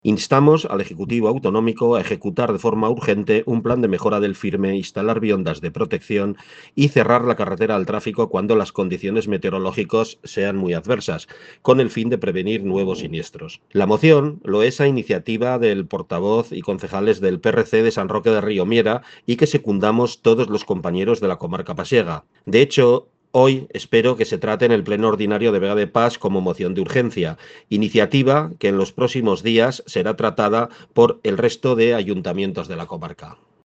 Instamos al Ejecutivo Autonómico a ejecutar de forma urgente un plan de mejora del firme, instalar viondas de protección y cerrar la carretera al tráfico cuando las condiciones meteorológicas sean muy adversas, con el fin de prevenir nuevos siniestros. La moción lo es a iniciativa del portavoz y concejales del PRC de San Roque de Río Miera y que secundamos todos los compañeros de la comarca pasiega. De hecho, hoy espero que se trate en el Pleno Ordinario de Vega de Pas como moción de urgencia, iniciativa que en los próximos días será tratada por el resto de ayuntamientos de la comarca.